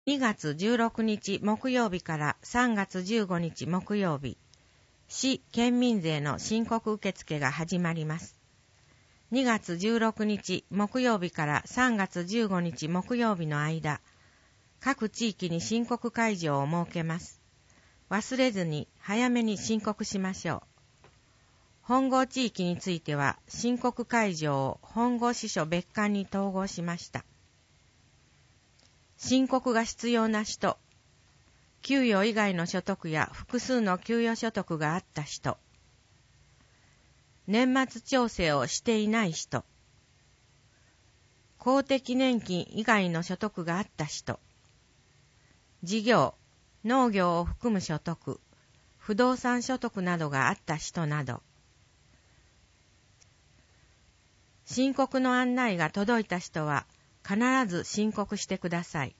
2月16日木曜日から3月15日木曜日、市県民税の申告受付が始まります。2月16日木曜日から3月15日木曜日の間、各地域に申告会場を設けます。忘れずに早めに申告しましょう。本郷地域については申告会場を本郷支所別館に統合しました。申告が必要な人、給与以外の所得や複数の給与所得があった人、年末調整をしていない人、公的年金以外の所得があった人、事業、農業を含む所得、不動産所得などがあった人など、申告の案内が届いた人は必ず申告してください。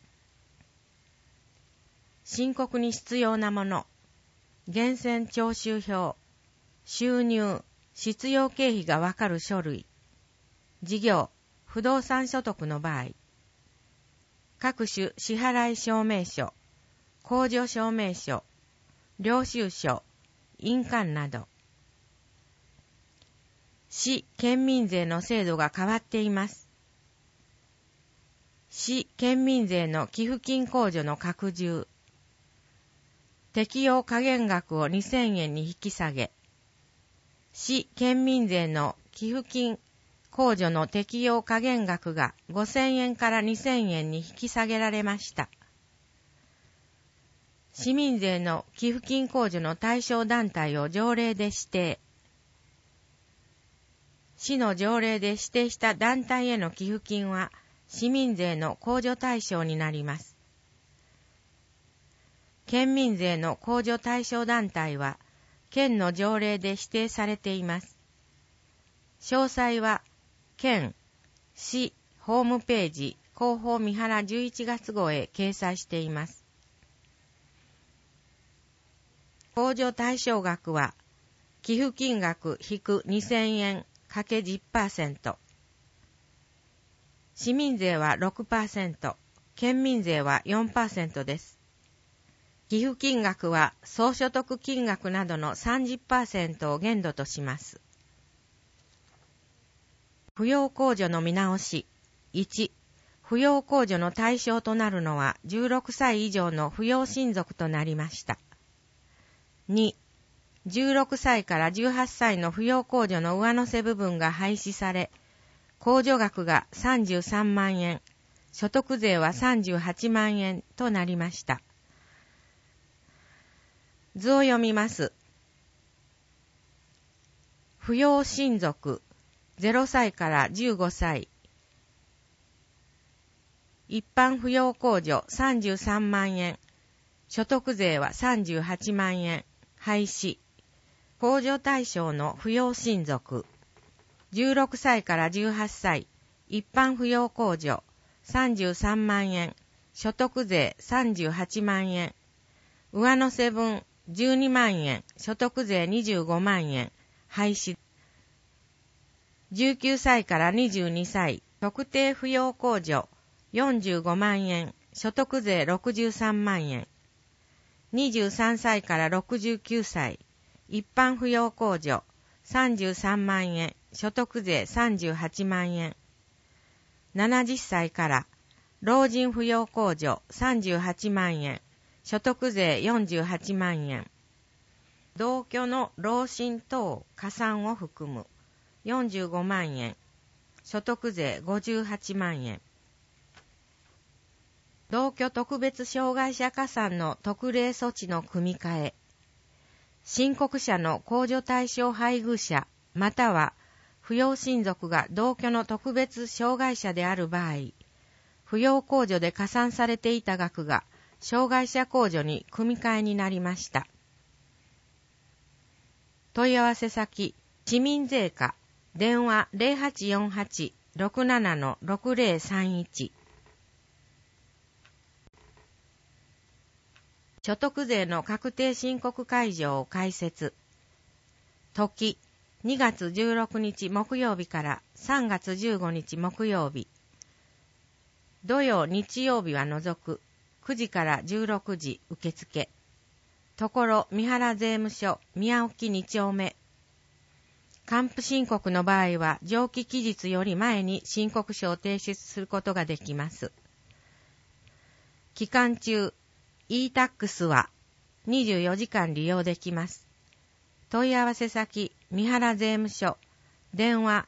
申告に必要なもの、源泉徴収票、収入、必要経費がわかる書類、事業、不動産所得の場合、各種支払い証明書、控除証明書、領収書、印鑑など、市県民税の制度が変わっています。市県民税の寄付金控除の拡充、適用下限額を2000円に引き下げ、市県民税の寄付金控除の適用下限額が5000円から2000円に引き下げられました。市民税の寄付金控除の対象団体を条例で指定。市の条例で指定した団体への寄付金は市民税の控除対象になります。県民税の控除対象団体は県の条例で指定されています。詳細は県、市ホームページ広報三原11月号へ掲載しています。控除対象額は寄付金額引く2000円×10%。市民税は 6%、県民税は 4% です。寄付金額は総所得金額などの 30% を限度とします。扶養控除の見直し。1、扶養控除の対象となるのは16歳以上の扶養親族となりました。2、16歳から18歳の扶養控除の上乗せ部分が廃止され、控除額が33万円、所得税は38万円となりました。図を読みます。扶養親族、0歳から15歳。一般扶養控除33万円、所得税は38万円、廃止。控除対象の扶養親族、16歳から18歳、一般扶養控除33万円、所得税38万円、上乗せ分12万円、所得税25万円、廃止。19歳から22歳、特定扶養控除45万円、所得税63万円。23歳から69歳、一般扶養控除33万円、所得税38万円。70歳から老人扶養控除38万円、所得税48万円。同居の老親等加算を含む45万円、所得税58万円。同居特別障害者加算の特例措置の組み替え。申告者の控除対象配偶者または扶養親族が同居の特別障害者である場合、扶養控除で加算されていた額が障害者控除に組み替えになりました。問い合わせ先、市民税課、電話 0848-67-6031。所得税の確定申告会場を開設。時、2月16日木曜日から3月15日木曜日。土曜日曜日は除く。 9時から16時受付。ところ三原税務署宮沖2丁目。還付申告の場合は上記期日より前に申告書を提出することができます。期間中、e-tax は24時間利用できます。問い合わせ先、三原税務署、電話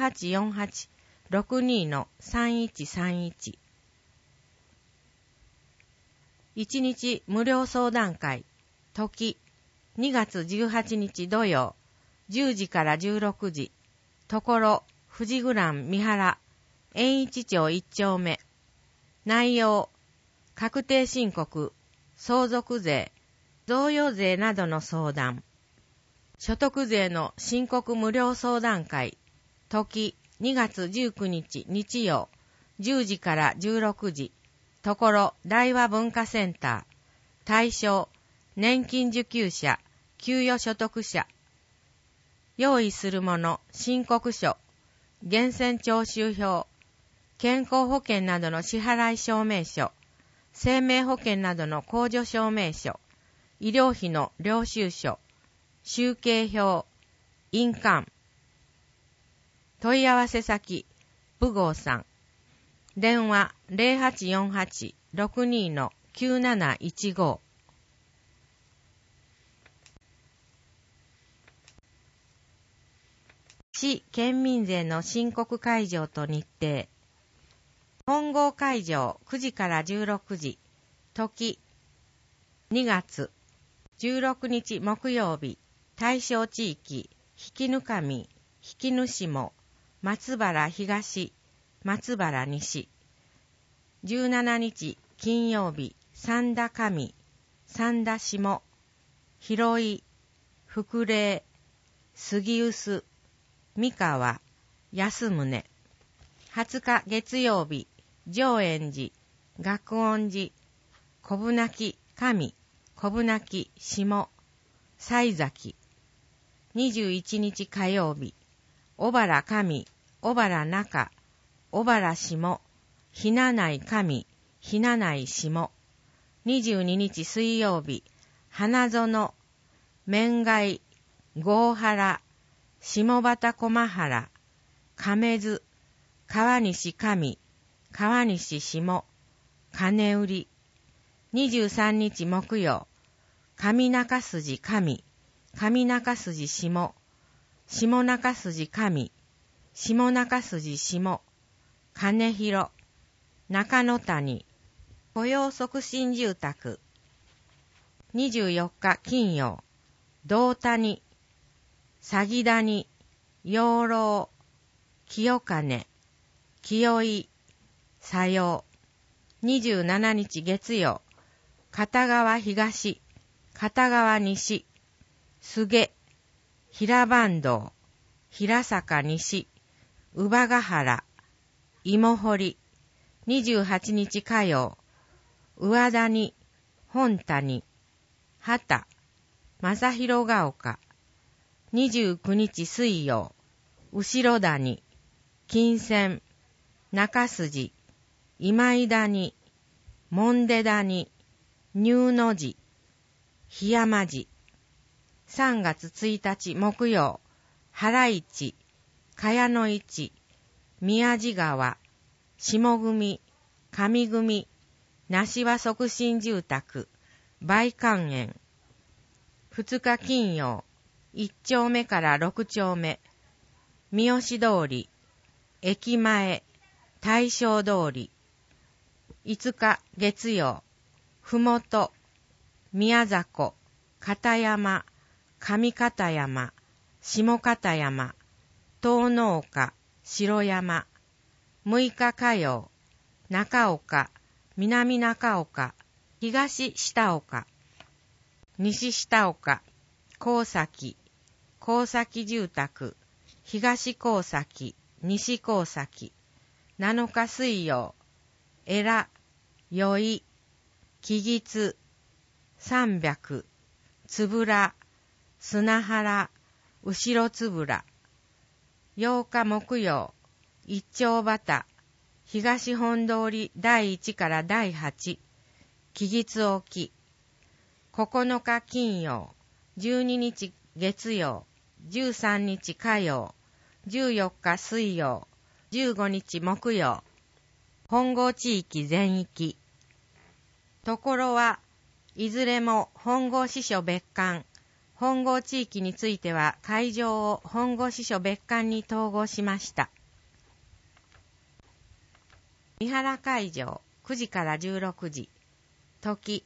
0848-62-3131。1日無料相談会、時、2月18日土曜、10時から16時、ところ、富士グラン三原、円一町1丁目。内容、確定申告、相続税、贈与税などの相談。所得税の申告無料相談会、時2月19日日曜、10時から16時、ところ大和文化センター。対象、年金受給者、給与所得者。用意するもの、申告書、源泉徴収票、健康保険などの支払い証明書、生命保険などの控除証明書、医療費の領収書、集計表、印鑑。問い合わせ先、武郷さん。電話 0848-62-9715。市県民税の申告会場と日程。本郷会場9時から16時。時2月16日木曜日。対象地域、引ぬ上、引ぬ下、松原東、松原西。17日金曜日、三田上、三田下、広井、福嶺、杉臼、三河、安宗。20日月曜日、上円寺、学音寺、小舟木上、小舟木下、西崎。21日火曜日、小原上、小原中、小原下、ひなない上、ひなない下。22日水曜日、花園、面街、郷原、下畑駒原、亀津、川西上、川西下、金売り。23日木曜、上中筋上、上中筋下、下中筋上、下中筋下、金広、中野谷、雇用促進住宅。24日金曜、道谷、詐欺谷、養老、清金、清井、佐用。27日月曜、片側東、片側西、菅、平坂道、平坂西、乳母ヶ原、芋堀。28日火曜、上谷、本谷、畑、正広が丘。29日水曜、後ろ谷、金泉、中筋、今井谷、門出谷、入野寺、檜山寺。3月1日木曜、原市、茅野市、宮地川、下組、上組、梨は促進住宅、梅関園。2日金曜、1丁目から6丁目、三好通り、駅前、大正通り。5日月曜、ふもと、宮迫、片山、上片山、下片山、東農岡、城山。6日火曜、中岡、南中岡、東下岡、西下岡、高崎、高崎住宅、東高崎、西高崎。7日水曜、江良、よい、木津、300、つぶら、砂原、後ろつぶら。8日木曜、一丁畑、東本通り第1から第8、 期日置き。9日金曜、12日月曜、13日火曜、14日水曜、15日木曜。本郷地域全域。ところはいずれも本郷支所別館。本郷地域については会場を本郷支所別館に統合しました。三原会場9時から16時。時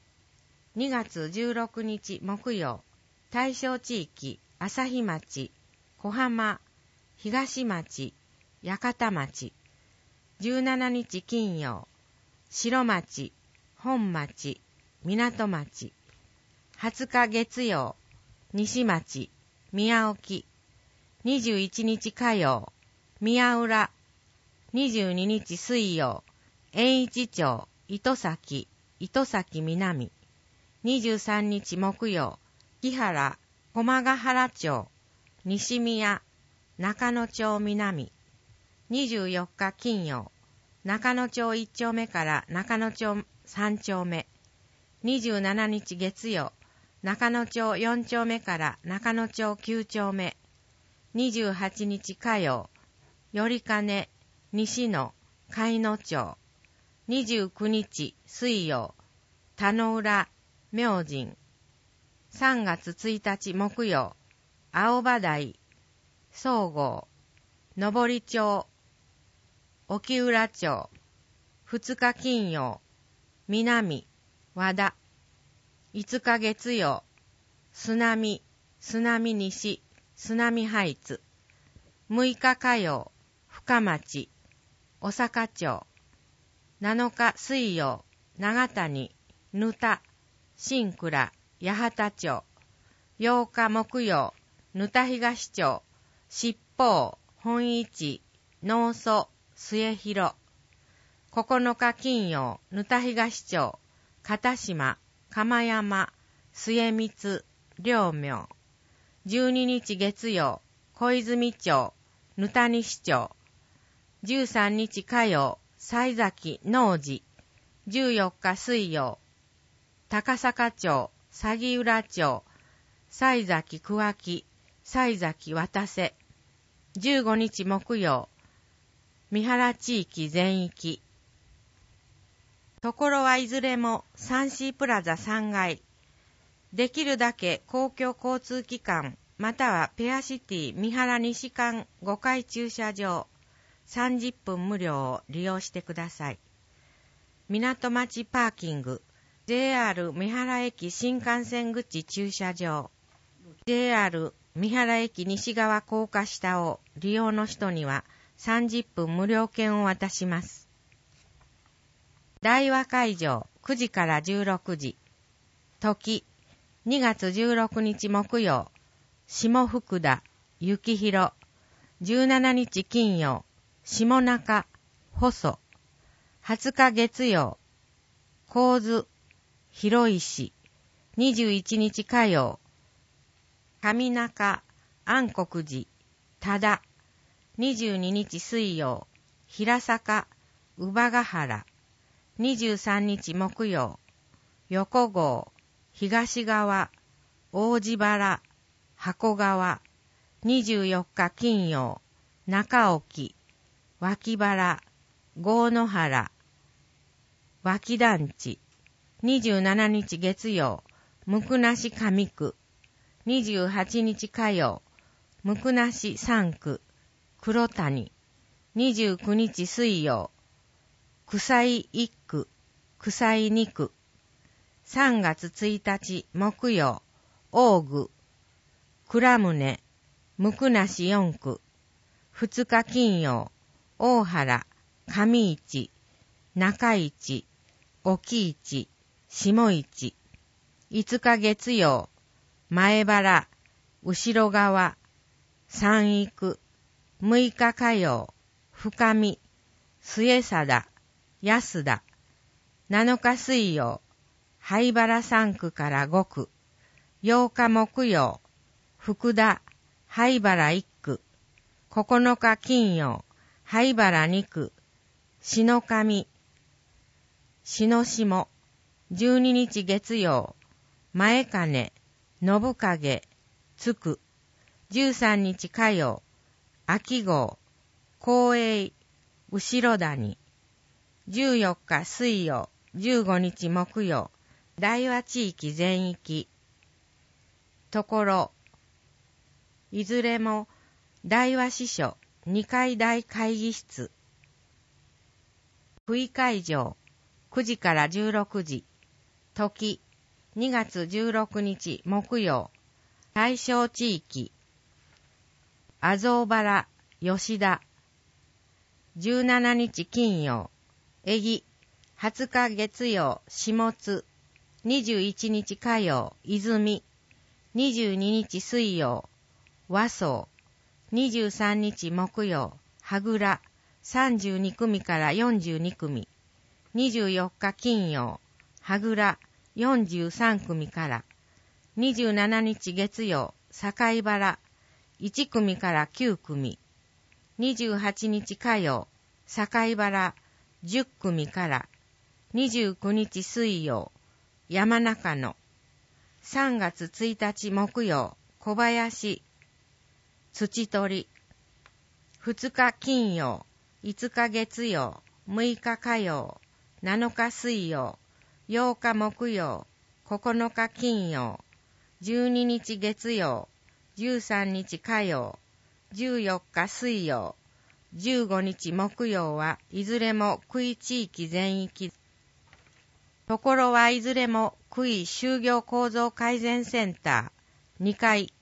2月16日木曜。対象地域朝日町、小浜、東町、八幡町。17日金曜。白町、本町、港町。20日月曜。西町、宮沖。21日火曜。宮浦。22日水曜。延一町、糸崎、糸崎南。23日木曜。木原、駒ヶ原町、西宮、中野町南。24日金曜。中野町1丁目から中野町3丁目。27日月曜。中野町4丁目から中野町9丁目。28日火曜。頼金、西野、海野町。29日水曜。田野浦、明神。3月1日木曜。青葉台、総合、登町、沖浦町。2日金曜。南、和田。5日月曜。須波、須波西、須波ハイツ。6日火曜。深町、小坂町。7日水曜。長谷、沼田、新倉、八幡町。8日木曜。沼田東町、七宝、本市、農祖、末広。9日金曜。沼田東町、片島、釜山、末光、両名。12日月曜。小泉町、沼田西町。13日火曜。西崎、農寺。14日水曜。高坂町、鷺浦町、西崎桑木、西崎渡瀬。15日木曜。三原地域全域。ところはいずれもサンシープラザ3階。できるだけ公共交通機関またはペアシティ三原西館5階駐車場30分無料を利用してください。港町パーキング JR 三原駅新幹線口駐車場 JR 三原駅西側高架下を利用の人には30分無料券を渡します。大和会場9時から16時。時2月16日木曜。下福田、幸広。17日金曜。下中、細。20日月曜。神津、広石。21日火曜。上中、安国寺、多田。22日水曜。平坂、乳母ヶ原。23日木曜。横郷、東側、王子原、箱川。24日金曜。中沖、脇原、郷野原、脇団地。27日月曜。向梨上区。28日火曜。向梨3区、黒谷。29日水曜。草井1区、草井2区。3月1日木曜。大具、倉宗、向梨4区。2日金曜。大原、上市、中市、沖市、下市。5日月曜。前原、後ろ側、三育。6日火曜。深見、末貞、安田。7日水曜。灰原3区から5区。8日木曜。福田、灰原1区。9日金曜。灰原2区。篠上、篠下、 12日月曜、前金、信影、つく。13日火曜、秋号、光栄、後ろ谷。14日水曜、15日木曜、大和地域全域。ところ、いずれも大和支所2階大会議室。不意会場、9時から16時。時、2月16日木曜。対象地域、麻生原、吉田。17日金曜、恵木。20日月曜、下津。21日火曜、泉。22日水曜、和装。23日木曜、羽倉。32組から42組。24日金曜、羽倉。43組から。27日月曜、境原。1組から9組。28日火曜、境原。10組から。29日水曜、山中野。3月1日木曜、小林。土取。2日金曜、5日月曜、6日火曜、7日水曜、8日木曜、9日金曜、12日月曜、13日火曜、14日水曜、15日木曜はいずれも区域地域全域。ところはいずれも区域就業構造改善センター2階